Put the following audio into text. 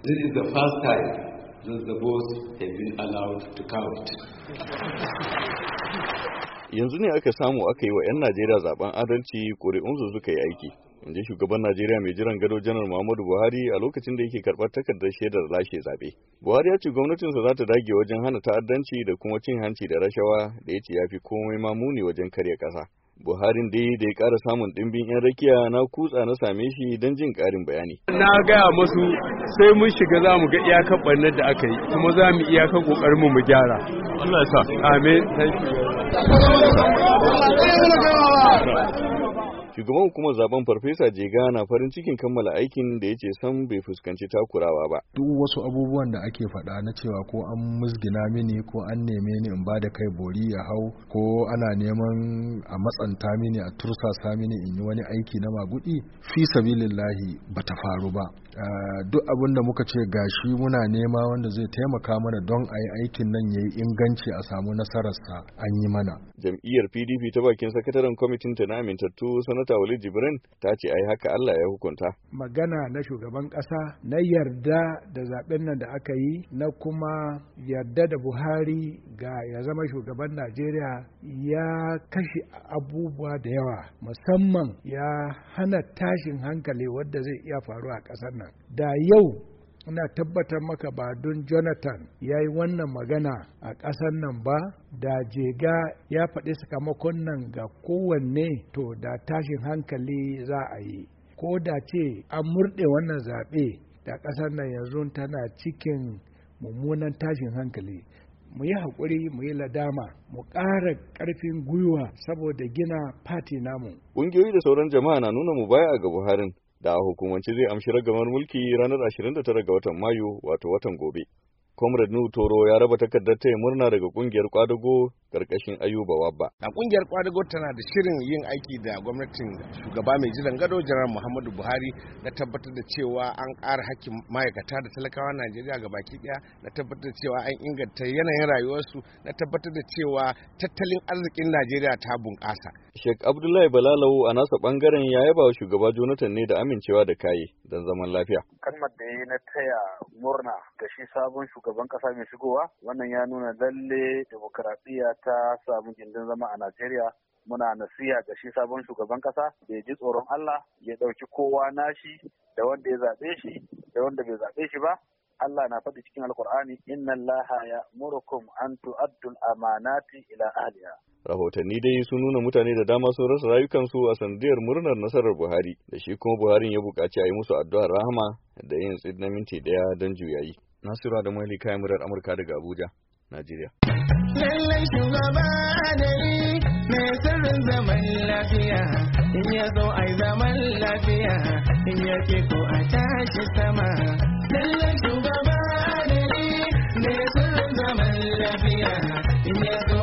This is the first time that the votes have been allowed to count. Yanzu ne aka samu aka yi wa 'yan Najeriya zaben adalci, ƙuri'unsu suka yi aiki. Inji shugaban Najeriya mai jiran gado Janar Muhammadu Buhari a lokacin da yake karɓar takardar shaidar lashe zaɓe. Buhari ya ce gwamnatinsa za ta dage wajen hana ta'addanci da kuma cin hanci da rashawa da ya ce ya fi komai mamuni wajen karya ƙasa. Buharin dai da ya ƙara samun ɗimbin 'yan rakiya na kutsa na same shi don jin ƙarin bayani. Na gaya masu sai mun shiga za mu ga iyakar ɓarnar da aka yi kuma za mu iyakar ƙoƙarin mu gyara. Allah ya sa. Amin. Shugaban hukumar zaben Farfesa Jega na farin cikin kammala aikin da ya ce sam bai fuskanci takurawa ba. Duk wasu abubuwan da ake faɗa na cewa ko an musgina mini ko an neme ni in ba da kai bori ya hau ko ana neman a matsanta mini a tursasa mini in yi wani aiki na magudi fi sabilillahi bata faru ba. Duk abin da muka ce gashi muna nema wanda zai taimaka mana don a yi aikin nan ya yi inganci a samu nasararsa an yi mana. Jam'iyyar PDP ta bakin sakataren kwamitin ta na amintattu Sanata Walid Jibrin ta ce ai haka Allah ya hukunta. Magana na shugaban ƙasa na yarda da zaben nan da aka yi na kuma yarda da Buhari ga ya zama shugaban Najeriya ya kashe abubuwa da yawa, musamman ya hana tashin hankali wadda zai iya faruwa a ƙasar nan. Da yau ina tabbatar maka ba don Jonathan ya yi wannan magana a ƙasar nan ba, da Jega ya faɗi sakamakon nan ga kowanne, to da tashin hankali za a yi. Ko da ce an murɗe wannan zaɓe da ƙasar nan yanzu tana cikin mummunan tashin hankali. Mu yi haƙuri, mu yi ladama, mu ƙara ƙarfin gwiwa saboda gina fati namu. Ƙungiyoyi da sauran jama'a na nuna mu baya ga Buharin da a hukumance zai amshi ragamar mulki ranar 29 ga watan Mayu, wato watan gobe. Comrade Nuhu Toro ya raba takardar taya murna daga kungiyar Kwadago karkashin Ayuba Wabba. A kungiyar Kwadago tana da shirin yin aiki da gwamnatin shugaba mai jiran gado Janar Muhammadu Buhari na tabbatar da cewa an ƙara hakkin ma'aikata da talakawa Najeriya ga baki ɗaya, na tabbatar da cewa an inganta yanayin rayuwarsu, na tabbatar da cewa tattalin arzikin Najeriya ta bunƙasa. Sheikh Abdullahi Balalau a nasa bangaren ya yaba wa shugaba Jonathan ne da amincewa da kaye don zaman lafiya. Kalmar da ya na taya murna ga shi sabon shugaban kasa mai shigowa, wannan ya nuna lalle demokradiyya ta samu gindin zama a Najeriya. Muna nasiha ga shi sabon shugaban kasa da ya ji tsoron Allah, ya ɗauki kowa nashi, da wanda ya zaɓe shi da wanda bai zaɓe shi ba. Allah na faɗi cikin Alƙur'ani, inna Allaha ya'murukum an tu'addul amanati ila ahliha. Rahotanni dai sun nuna mutane da dama sun rasa rayukansu a sanadiyar murnar nasarar Buhari, da shi kuma Buharin ya buƙaci a yi musu addu'ar rahama da yin tsid na minti ɗaya don juyayi. Nasiru da Maili kayan murar Amurka daga Abuja, Najeriya. Lallai shugaba adali mai sirrin zaman lafiya, in ya zo ai zaman lafiya, in ya ke ko a tashi sama. Lallai shugaba adali mai sirrin zaman lafiya, in ya zo